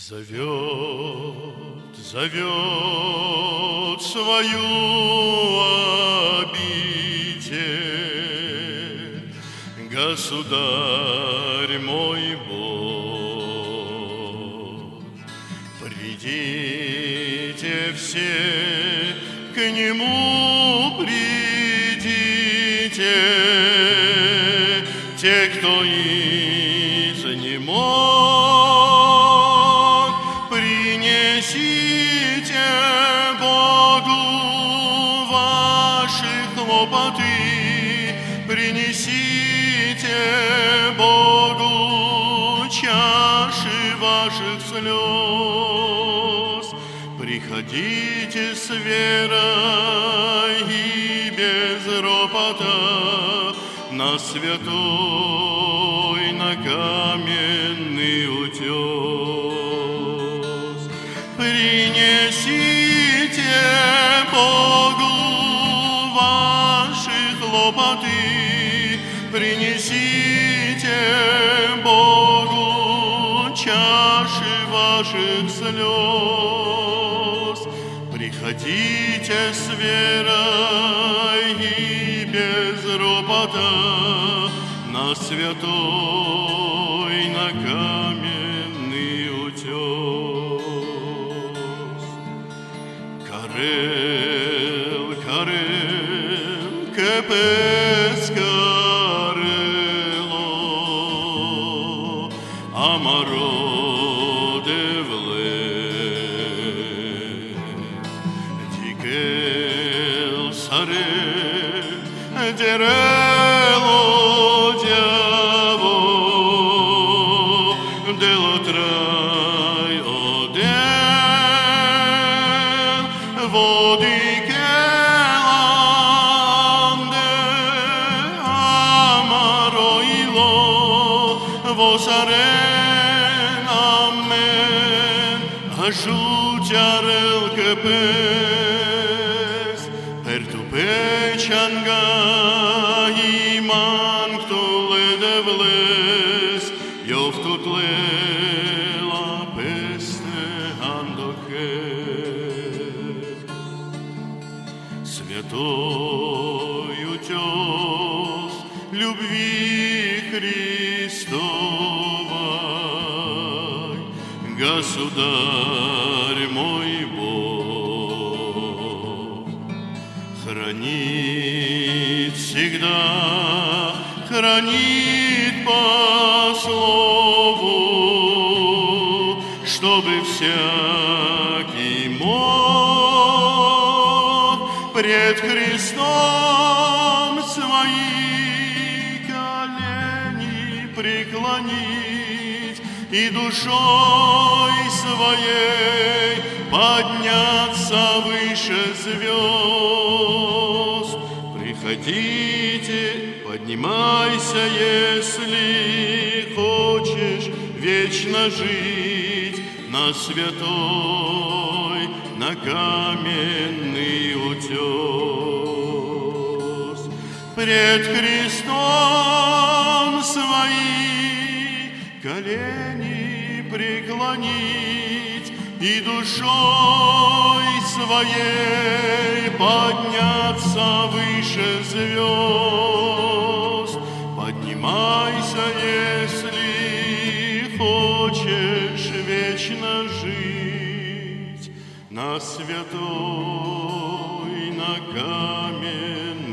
Зовет, зовет свою обитель Государь мой Бог. Придите все к Нему, придите, те, кто изнемог, принесите Богу ваши хлопоты, принесите Богу чаши ваших слез. Приходите с верой и без ропота на святой, на каменный утес. Принесите Богу ваши хлопоты, принесите Богу чаши ваших слез. Приходите с верой и без ропота на святой, на каменный утес. Карел, карел, кепес карело, амаро девле, дикел саре, derelo diavo dello trai odel vodi che lande amaro ilo vosaren amen ajutiarel che pes per tu pechanga iman ktule devles yoftut lela peste andoche. Святой утес любви Христовой, Государь мой Бог, хранит всегда, хранит по слову, чтобы всякий мог пред Христом свои колени преклонить и душой своей подняться выше звезд. Приходите, поднимайся, если хочешь вечно жить на святой, на каменный утес. Пред Христом свои колени преклонить и душой своей подняться выше звезд. Поднимайся, если хочешь вечно жить на святой, на каменный